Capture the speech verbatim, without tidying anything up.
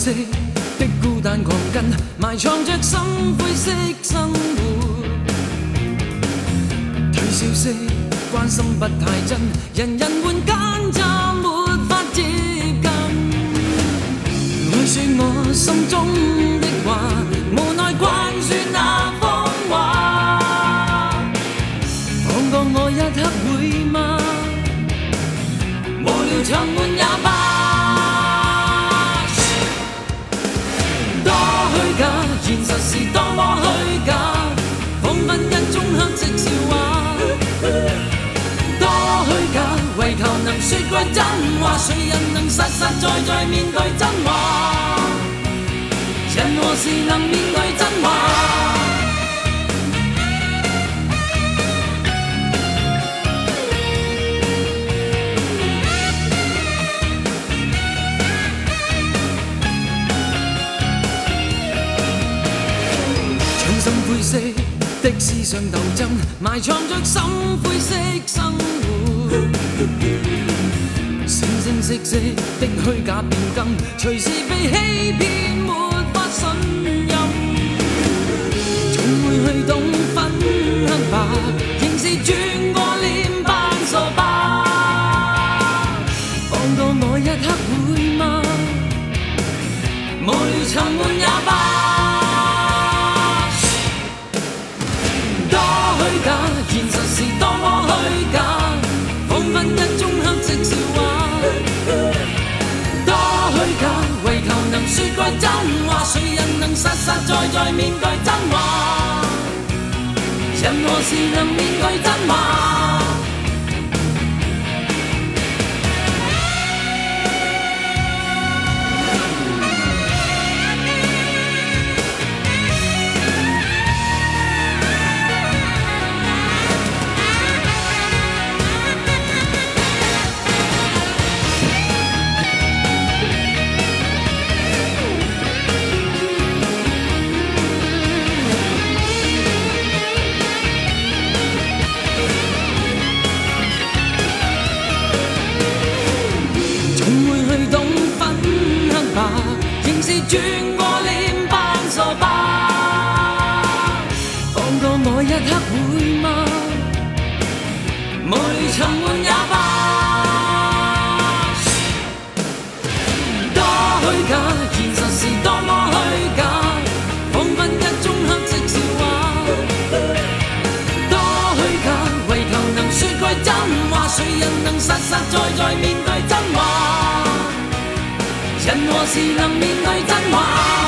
色的孤單狂根，埋藏着心灰色生活。退燒式關心不太真，人人換間咋沒法接近。愛說我心中的話，無奈慣說那謊話。放過我一刻會嗎？無聊長悶也罷。多虛假，現實是多麼虛假，彷彿一種黑色笑話。多虛假，為求能說句真話，誰人能實實在在面對真話？人何時能面對真話？心灰色的思想鬥爭，埋藏着心灰色生活。聲聲色色的虛假變更，隨時被欺騙，沒法信任。總會去懂分黑白，仍是轉過臉扮傻吧。放過我一刻會嗎？無聊沉悶也罷。現實是多麼虛假，彷彿一種黑色笑話。多虛假，為求能說句真話，誰人能實實在在面對真話？人何時能面對真話？仍是轉過臉扮傻吧。放過我一刻會嗎？無聊沉悶也罷。多虛假，現實是多麼虛假，彷彿一種黑色笑話。多虛假，為求能說句真話，誰人能實實在在面對真話？人何時能面對真話？